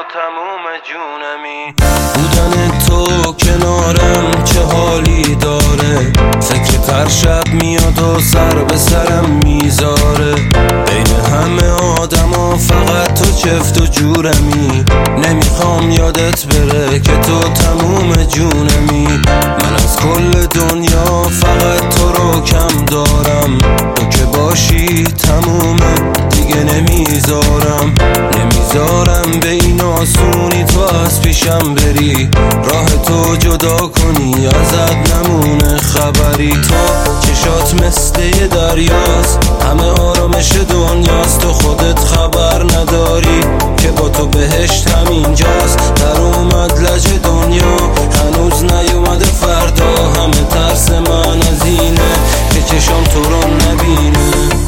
تموم جونمی. بودن تو کنارم چه حالی داره، فکر هر شب میاد و سر به سرم میذاره. بین همه آدما فقط تو چفت و جورمی، نمیخوام یادت بره که تو تموم جونمی. من از کل دنیا فقط تو رو کم دارم، تو که باشی تمومه دیگه نمیذارم به این آسونی تو از پیشم بری، راه تو جدا کنی ازت نمونه خبری. تو چشات مثل یه دریاست، همه آرامش دنیاست، تو خودت خبر نداری که با تو بهشت همینجاست. در اومد لج دنیا هنوز نیومده فردا، همه ترس من از اینه که چشام تو رو نبینه.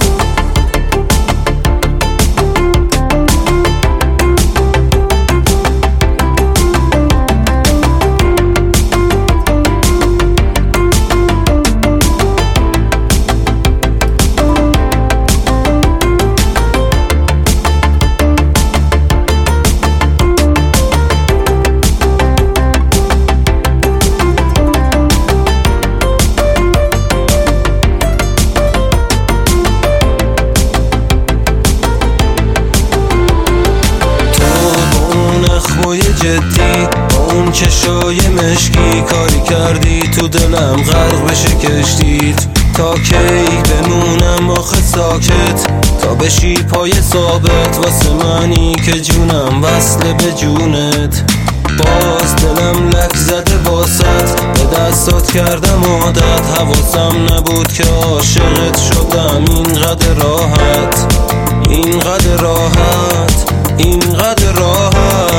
جدی با اون چشای مشکی کاری کردی تو دلم غرق بشه کشتید. تا کی بمونم آخه ساکت، تا بشی پای ثابت واسه منی که جونم وصله به جونت. باز دلم لک زده واسط، به دستات کردم عادت، حواسم نبود که عاشقت شدم اینقدر راحت، اینقدر راحت، اینقدر راحت.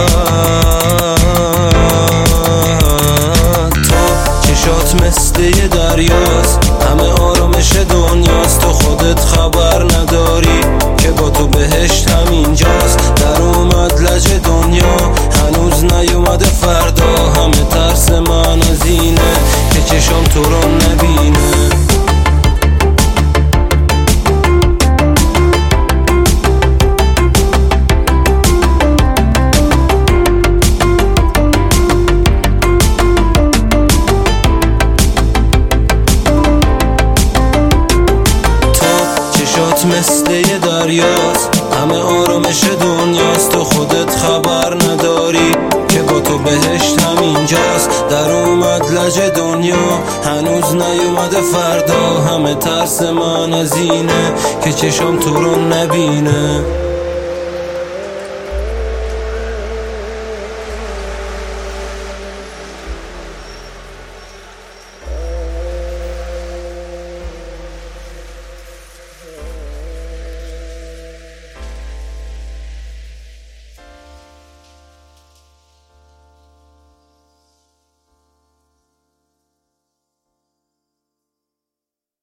مثل یه دریاست، همه آرامش دنیاست، تو خودت خبر نداری که با تو بهشت همینجاست. در اومد لج دنیا هنوز نیومده فردا، همه ترس من از اینه که چشام تو رو نبینه. مثل یه دریاست، همه آرامش دنیاست، تو خودت خبر نداری که با تو بهشت همینجاست. در اومد لج دنیا هنوز نیومده فردا، همه ترس من از اینه که چشام تو رو نبینه.